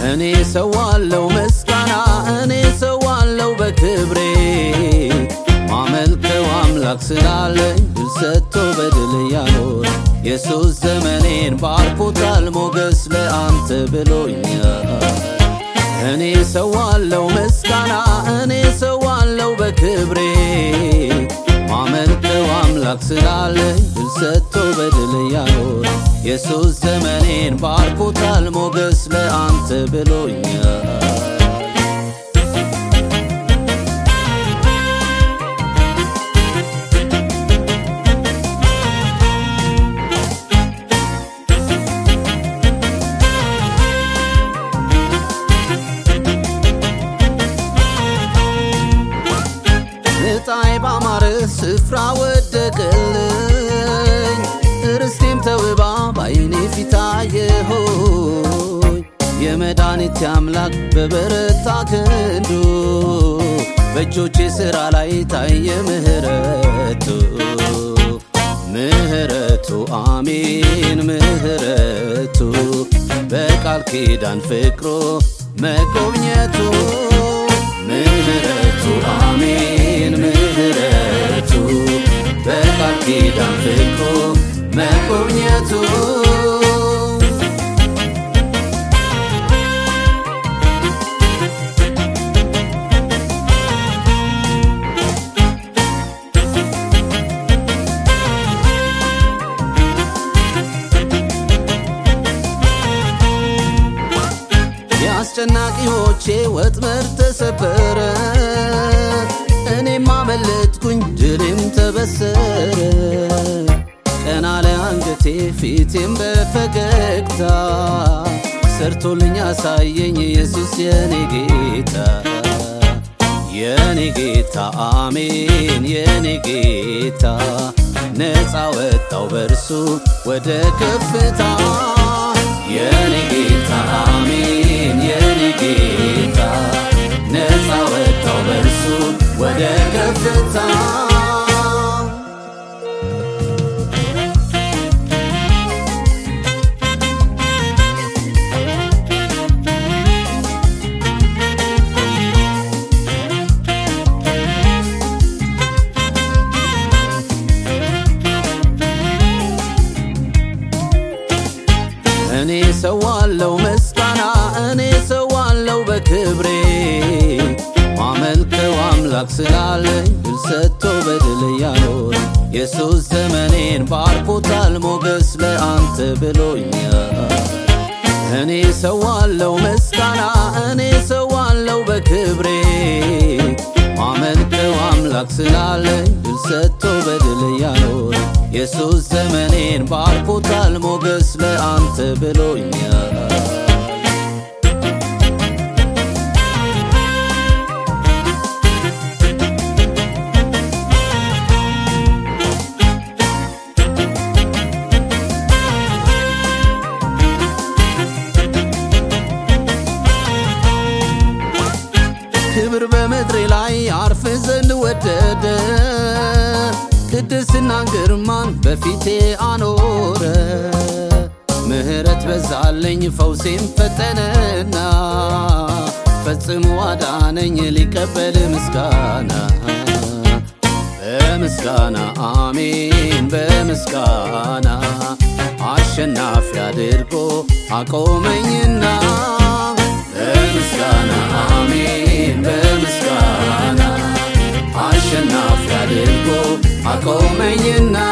እኔ ሰዋለው ምስጋና እኔ ሰዋለው በክብሬ ማመልከው አምላክ ስላለኝ ድል ሰጥቶ በድል ያኖር ኢየሱስ ዘመኔን ባርኮታል ሞገስ ለአንተ ብሎኛል እኔ ሰዋለው ምስጋና እኔ ሰዋለው በክብሬ ማመልከው አምላክ ስላለኝ ድል ሰጥቶ በድል ያኖር ኢየሱስ ዘመኔን ባርኮታል ሞገስ ለአንተ ብሎኛል እጣይ ባማረ ስፍራ ወደቀልኝ ርስቴም ተውባ ባይኔ ፊት አየሁኝ የመድኃኒቴ አምላክ በበረታ ክንዱ በእጆቼ ሥራ ላይ ታየ ምህረቱ አሜን ምህረቱ በቃል ኪዳን ፍቅሩ መጎብኘቱ ምህረቱ አሜን ምህረቱ በቃል ኪዳን ፍቅሩ መጎብኘቱ ያስጨናቂዎቼ ወጥመድ ተሰበረ እኔም አመለጥኩኝ ድልም ተበሰረ ቀና ለአንገቴ ፊቴም በፈገግታ ሰርቶልኝ አሳየኝ ኢየሱስ የኔ ጌታ አሜን የኔ ጌታ ነፃ ወጣው በርሱ ወደ ከፍታ የኔ ጌታ አሜን የኔ ጌታ ነፃ ወጣው በርሱ ወደ ከፍታ እኔ ሰዋለው ምስጋና እኔ ሰዋለው በክብሬ ማመልከው አምላክ ስላለኝ ድል ሰጥቶ በድል ያኖር ኢየሱስ ዘመኔን ባርኮታል ሞገስ ለአንተ ብሎኛል እኔ ሰዋለው ምስጋና እኔ ሰዋለው በክብሬ ማመልከው አምላክ ስላለኝ ድል ሰጥቶ በድል ያኖር ኢየሱስ ዘመኔን ባርኮታል ሞገስ ለአንተ ብሎኛል ክብር በምድሬ ላይ አርፍ ዘንድ ወደደ ቅድስና ግርማን በፊቴ አኖረ ምህረት በዛለኝ ፈውሴም ፈጠነና ፈጽሞ አዳነኝ ሊቀበል ምስጋና በምስጋና አሜን በምስጋና አሸናፊ አድርጎ አቆመኝና በምስጋና አሜን በምስጋና አሸናፊ አድርጎ አቆመኝና